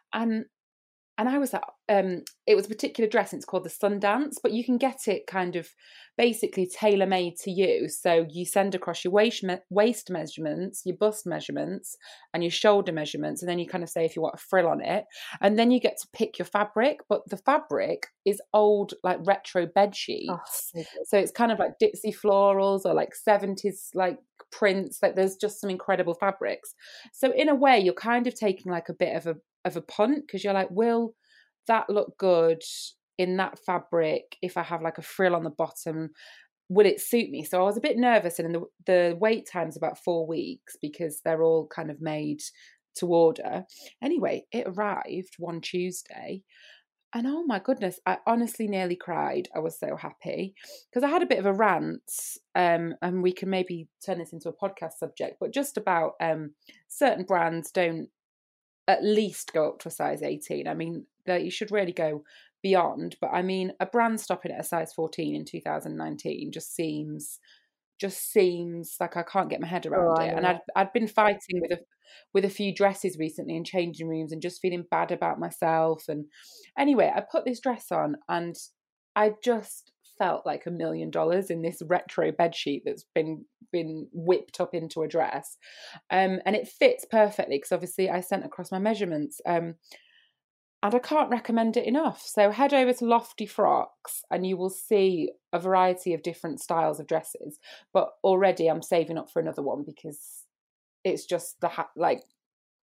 and I was like, it was a particular dress, and it's called the Sundance, but you can get it kind of basically tailor-made to you. So you send across your waist measurements, your bust measurements, and your shoulder measurements, and then you kind of say if you want a frill on it, and then you get to pick your fabric, but the fabric is old, like retro bed sheets. Oh, so it's kind of like Dipsy florals or like 70s like prints. Like there's just some incredible fabrics. So in a way, you're kind of taking like a bit of a punt, because you're like, will that look good in that fabric if I have like a frill on the bottom? Will it suit me? So I was a bit nervous, and the wait time's about 4 weeks because they're all kind of made to order. Anyway, it arrived one Tuesday, and oh my goodness, I honestly nearly cried. I was so happy, because I had a bit of a rant, and we can maybe turn this into a podcast subject, but just about certain brands don't at least go up to a size 18. I mean, you should really go beyond, but I mean, a brand stopping at a size 14 in 2019 just seems like I can't get my head around it. And I'd been fighting with a few dresses recently in changing rooms, and just feeling bad about myself. And anyway, I put this dress on, and I just felt like $1 million in this retro bedsheet that's been whipped up into a dress, and it fits perfectly, because obviously I sent across my measurements, and I can't recommend it enough. So head over to Lofty Frocks, and you will see a variety of different styles of dresses. But already I'm saving up for another one, because it's just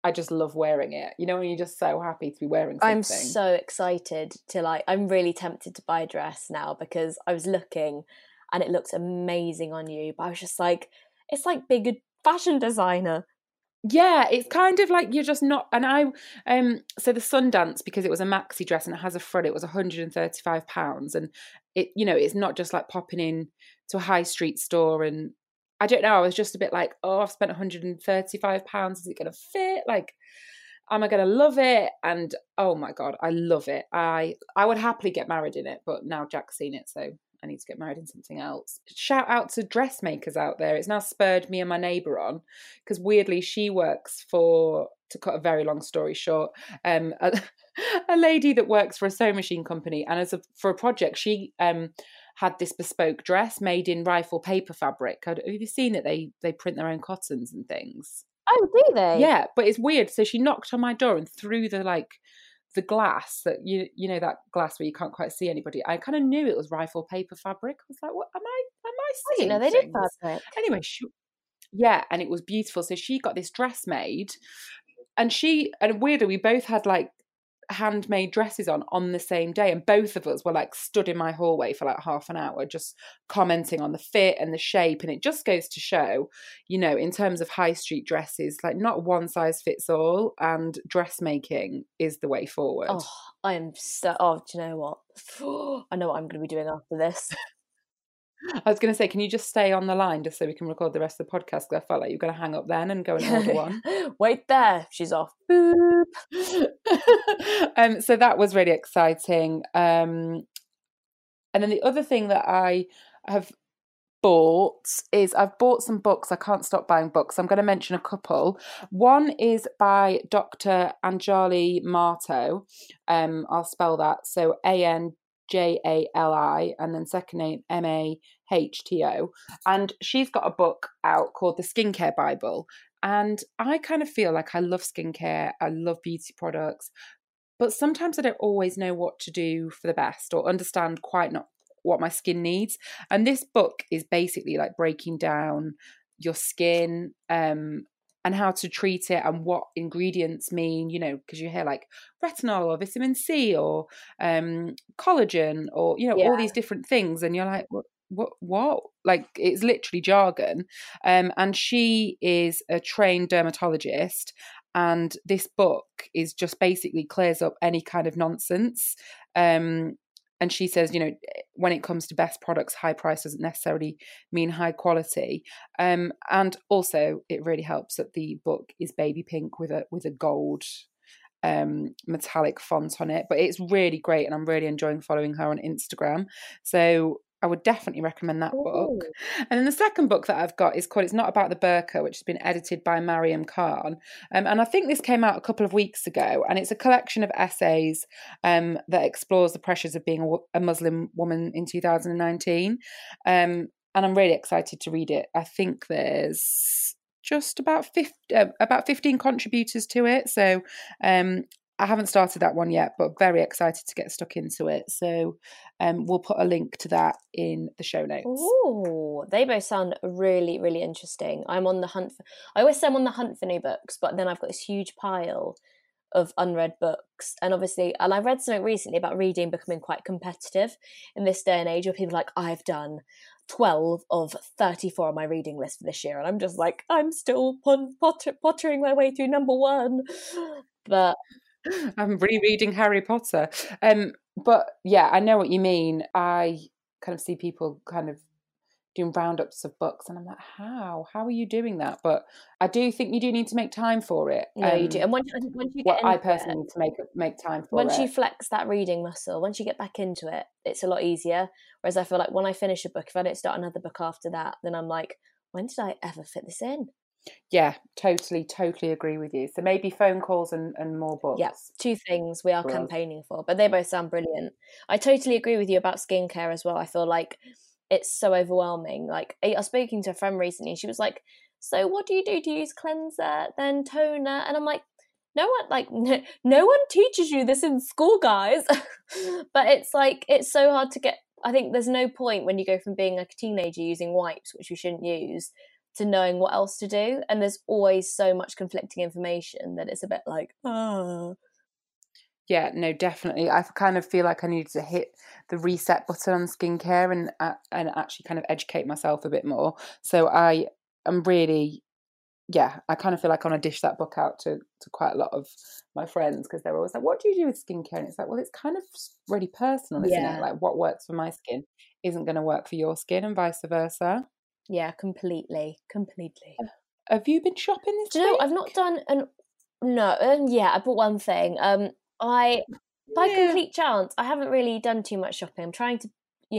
I just love wearing it. You know, when you're just so happy to be wearing something. I'm so excited to I'm really tempted to buy a dress now because I was looking and it looks amazing on you. But I was just like, it's like being a fashion designer. Yeah, it's kind of like you're just not. And so the Sundance, because it was a maxi dress and it has a front, it was £135, and it, you know, it's not just like popping in to a high street store. And I don't know, I was just a bit like, oh, I've spent £135. Is it going to fit? Like, am I going to love it? And oh my God, I love it. I would happily get married in it, but now Jack's seen it, so I need to get married in something else. Shout out to dressmakers out there. It's now spurred me and my neighbour on, because weirdly she works for, to cut a very long story short, a lady that works for a sewing machine company, and for a project she had this bespoke dress made in rifle paper fabric. Have you seen it? They print their own cottons and things. Oh, do they? Yeah, but it's weird. So she knocked on my door, and through the glass, that you know, that glass where you can't quite see anybody, I kind of knew it was rifle paper fabric. I was like, what am I seeing? I didn't know they did fabric. Anyway, yeah, and it was beautiful. So she got this dress made, and weirdly we both had like handmade dresses on the same day, and both of us were like stood in my hallway for like half an hour just commenting on the fit and the shape. And it just goes to show, you know, in terms of high street dresses, like not one size fits all, and dressmaking is the way forward. Do you know what? I know what I'm going to be doing after this. I was going to say, can you just stay on the line just so we can record the rest of the podcast? Because I felt like you were going to hang up then and go and order one. Wait there, she's off. Boop. So that was really exciting. And then the other thing that I have bought is I've bought some books. I can't stop buying books. I'm going to mention a couple. One is by Dr. Anjali Marto. I'll spell that. So Anjali, and then second name Mahto. And she's got a book out called The Skincare Bible. And I kind of feel like I love skincare. I love beauty products. But sometimes I don't always know what to do for the best, or understand quite not what my skin needs. And this book is basically like breaking down your skin and how to treat it, and what ingredients mean, you know, because you hear like retinol or vitamin C or collagen, or, you know, all these different things. And you're like, what? Like, it's literally jargon. And she is a trained dermatologist. And this book is just basically clears up any kind of nonsense. And she says, you know, when it comes to best products, high price doesn't necessarily mean high quality. And also, it really helps that the book is baby pink with a gold metallic font on it. But it's really great, and I'm really enjoying following her on Instagram. So I would definitely recommend that book. And then the second book that I've got is called It's Not About the Burqa, which has been edited by Mariam Khan. And I think this came out a couple of weeks ago, and it's a collection of essays that explores the pressures of being a Muslim woman in 2019. And I'm really excited to read it. I think there's just about 15 contributors to it. So I haven't started that one yet, but very excited to get stuck into it. So we'll put a link to that in the show notes. Oh, they both sound really, really interesting. I'm on the hunt I always say I'm on the hunt for new books, but then I've got this huge pile of unread books. And obviously, and I read something recently about reading becoming quite competitive in this day and age, where people are like, I've done 12 of 34 on my reading list for this year. And I'm just like, I'm still pottering my way through number 1. But I'm rereading Harry Potter. But yeah, I know what you mean. I kind of see people kind of doing roundups of books, and I'm like, how are you doing that? But I do think you do need to make time for it. No, you do. And once you get I personally need to make time for it. Once you flex that reading muscle, once you get back into it, it's a lot easier. Whereas I feel like when I finish a book, if I don't start another book after that, then I'm like, when did I ever fit this in? Yeah, totally agree with you. So maybe phone calls and more books. Yeah, 2 things we are campaigning for, but they both sound brilliant. I totally agree with you about skincare as well. I feel like it's so overwhelming. Like, I was speaking to a friend recently, and she was like, so what do? Do you use cleanser, then toner? And I'm like, no one teaches you this in school, guys. But it's like, it's so hard to get. I think there's no point when you go from being like a teenager using wipes, which you shouldn't use, to knowing what else to do. And there's always so much conflicting information that it's a bit like, oh. Yeah, no, definitely. I kind of feel like I needed to hit the reset button on skincare and actually kind of educate myself a bit more. So I am really, I kind of feel like I want to dish that book out to quite a lot of my friends, because they're always like, what do you do with skincare? And it's like, well, it's kind of really personal, isn't it? Like what works for my skin isn't going to work for your skin and vice versa. Yeah, completely. Have you been shopping this week? No, I've not done I bought one thing. By complete chance, I haven't really done too much shopping. I'm trying to,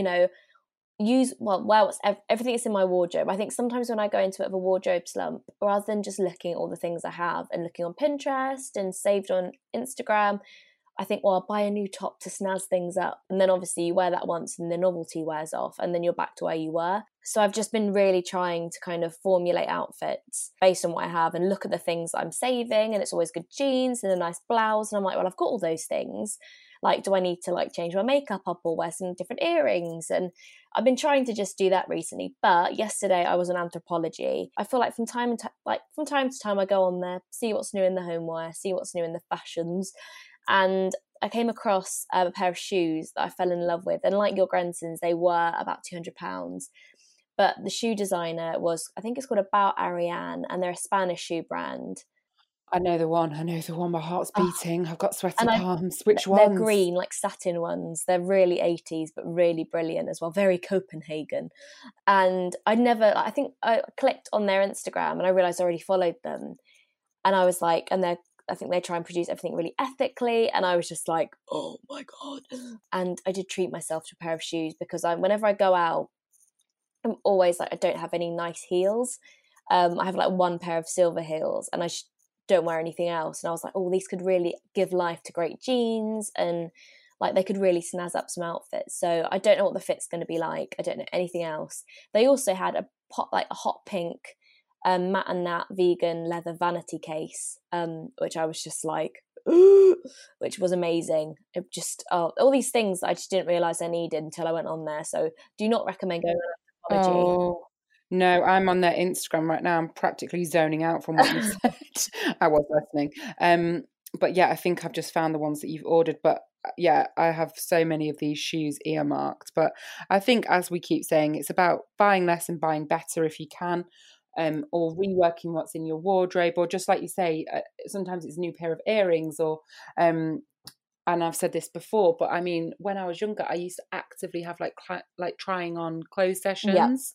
use everything that's in my wardrobe. I think sometimes when I go into a bit of a wardrobe slump, rather than just looking at all the things I have and looking on Pinterest and saved on Instagram, I think, well, I'll buy a new top to snazz things up. And then obviously you wear that once and the novelty wears off and then you're back to where you were. So I've just been really trying to kind of formulate outfits based on what I have and look at the things I'm saving. And it's always good jeans and a nice blouse. And I'm like, well, I've got all those things. Like, do I need to like change my makeup up or wear some different earrings? And I've been trying to just do that recently. But yesterday I was on Anthropologie. I feel like from time to time I go on there, see what's new in the homeware, see what's new in the fashions. And I came across a pair of shoes that I fell in love with. And like your Grensons, they were about £200. But the shoe designer was, I think it's called About Ariane, and they're a Spanish shoe brand. I know the one. My heart's beating. I've got sweaty palms. Which ones? They're green, like satin ones. They're really 80s, but really brilliant as well. Very Copenhagen. And I think I clicked on their Instagram and I realised I already followed them. And I was like, I think they try and produce everything really ethically. And I was just like, oh my God. And I did treat myself to a pair of shoes because whenever I go out, I'm always like, I don't have any nice heels. I have like one pair of silver heels and I don't wear anything else. And I was like, oh, these could really give life to great jeans and like they could really snazz up some outfits. So I don't know what the fit's going to be like. I don't know anything else. They also had a hot pink Matt and Nat vegan leather vanity case, which I was just like, ooh, which was amazing. It just all these things I just didn't realise I needed until I went on there. So do not recommend going on Anthropologie. Oh no, I'm on their Instagram right now. I'm practically zoning out from what you said. I was listening. But yeah, I think I've just found the ones that you've ordered. But yeah, I have so many of these shoes earmarked. But I think, as we keep saying, it's about buying less and buying better if you can. Or reworking what's in your wardrobe, or just like you say, sometimes it's a new pair of earrings, or and I've said this before, but I mean, when I was younger, I used to actively have like trying on clothes sessions,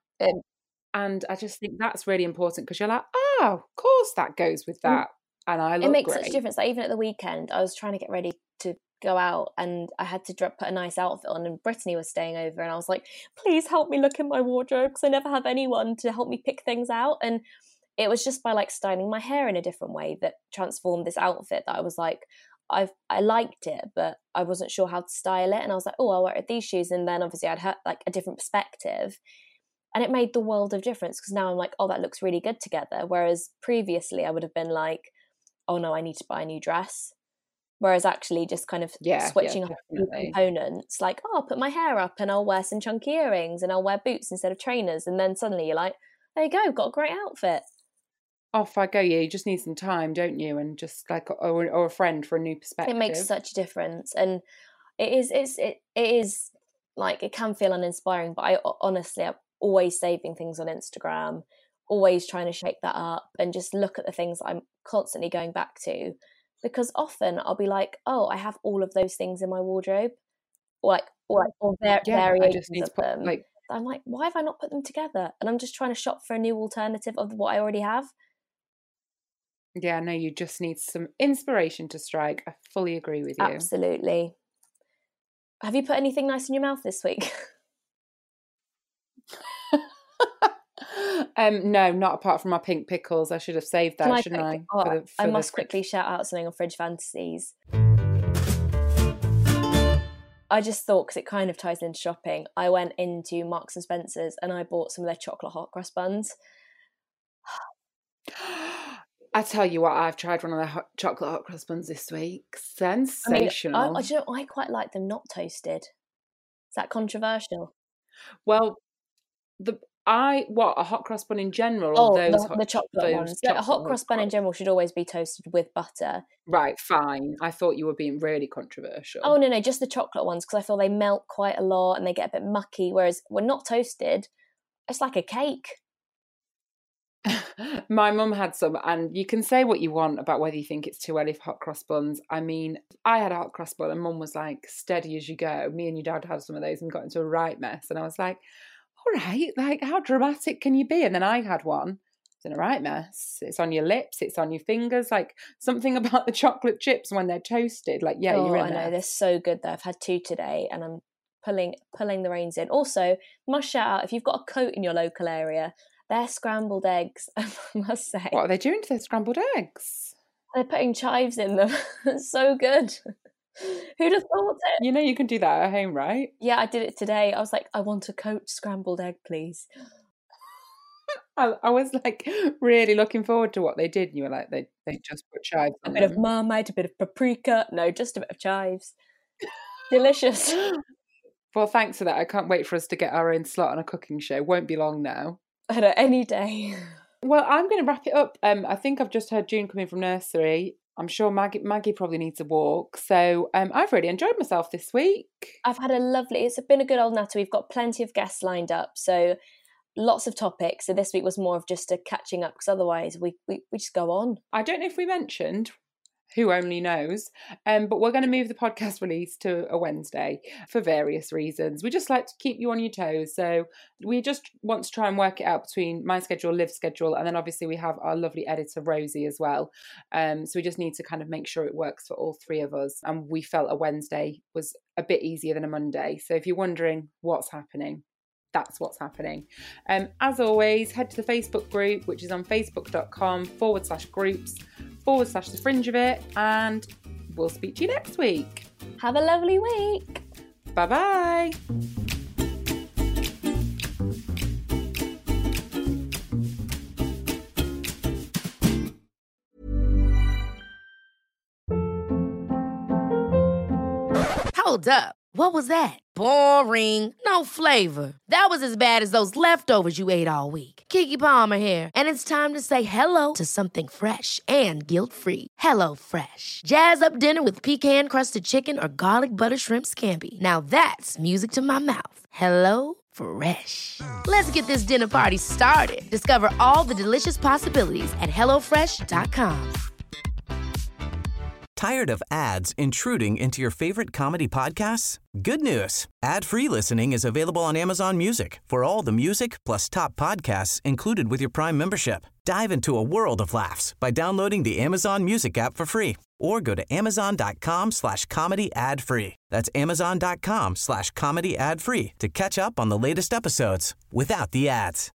and I just think that's really important because you're like, oh, of course that goes with that, and I look it makes great. such a difference. Like even at the weekend, I was trying to get ready to go out and I had to put a nice outfit on, and Brittany was staying over and I was like, please help me look in my wardrobe because I never have anyone to help me pick things out. And it was just by like styling my hair in a different way that transformed this outfit that I was like, I liked it, but I wasn't sure how to style it. And I was like, oh, I'll wear it with these shoes. And then obviously I'd had like a different perspective and it made the world of difference because now I'm like, oh, that looks really good together. Whereas previously I would have been like, oh no, I need to buy a new dress. Whereas actually just kind of switching up components, like, oh, I'll put my hair up and I'll wear some chunky earrings and I'll wear boots instead of trainers. And then suddenly you're like, there you go, got a great outfit. Off I go. Yeah, you just need some time, don't you? And just like, or a friend for a new perspective. It makes such a difference. And it is like, it can feel uninspiring, but I'm always saving things on Instagram, always trying to shake that up and just look at the things I'm constantly going back to. Because often I'll be like, oh, I have all of those things in my wardrobe, or variations of them. I'm like, why have I not put them together? And I'm just trying to shop for a new alternative of what I already have. Yeah, no, you just need some inspiration to strike. I fully agree with you. Absolutely. Have you put anything nice in your mouth this week? No, not apart from my pink pickles. I should have saved that, shouldn't I? I must quickly shout out something on Fridge Fantasies. I just thought, because it kind of ties into shopping, I went into Marks and Spencer's and I bought some of their chocolate hot cross buns. I tell you what, I've tried one of their chocolate hot cross buns this week. Sensational. I quite like them not toasted. Is that controversial? Well, A hot cross bun in general? Or the chocolate ones. A hot cross bun in general should always be toasted with butter. Right, fine. I thought you were being really controversial. Oh, no, just the chocolate ones, because I feel they melt quite a lot and they get a bit mucky, whereas when not toasted, it's like a cake. My mum had some, and you can say what you want about whether you think it's too early for hot cross buns. I mean, I had a hot cross bun and Mum was like, steady as you go. Me and your dad had some of those and got into a right mess. And I was like, all right, like, how dramatic can you be? And then I had one. It's in a right mess. It's on your lips. It's on your fingers. Like, something about the chocolate chips when they're toasted. Like, yeah, you're in there. I know. They're so good, though. I've had 2 today and I'm pulling the reins in. Also, must shout out, if you've got a Coat in your local area, they're scrambled eggs, I must say. What are they doing to their scrambled eggs? They're putting chives in them. It's so good. Who'd have thought it? You know you can do that at home, right? Yeah, I did it today. I was like, I want a Coat scrambled egg, please. I was like really looking forward to what they did. And you were like, they just put chives in them. A bit of Marmite, a bit of paprika. No, just a bit of chives. Delicious. Well, thanks for that. I can't wait for us to get our own slot on a cooking show. Won't be long now. I know, any day. Well, I'm going to wrap it up. I think I've just heard June coming from nursery. I'm sure Maggie probably needs a walk. So I've really enjoyed myself this week. I've had it's been a good old natter. We've got plenty of guests lined up. So lots of topics. So this week was more of just a catching up, because otherwise we just go on. I don't know if we mentioned, who only knows, but we're going to move the podcast release to a Wednesday for various reasons. We just like to keep you on your toes. So we just want to try and work it out between my schedule, Liv's schedule, and then obviously we have our lovely editor, Rosie, as well. So we just need to kind of make sure it works for all 3 of us. And we felt a Wednesday was a bit easier than a Monday. So if you're wondering what's happening, that's what's happening. As always, head to the Facebook group, which is on facebook.com/groups/The Fringe of It, and we'll speak to you next week. Have a lovely week. Bye-bye. Hold up. What was that? Boring. No flavor. That was as bad as those leftovers you ate all week. Keke Palmer here, and it's time to say hello to something fresh and guilt-free. Hello Fresh. Jazz up dinner with pecan-crusted chicken or garlic butter shrimp scampi. Now that's music to my mouth. Hello Fresh. Let's get this dinner party started. Discover all the delicious possibilities at HelloFresh.com. Tired of ads intruding into your favorite comedy podcasts? Good news. Ad-free listening is available on Amazon Music for all the music plus top podcasts included with your Prime membership. Dive into a world of laughs by downloading the Amazon Music app for free or go to amazon.com/comedy ad-free. That's amazon.com/comedy ad-free to catch up on the latest episodes without the ads.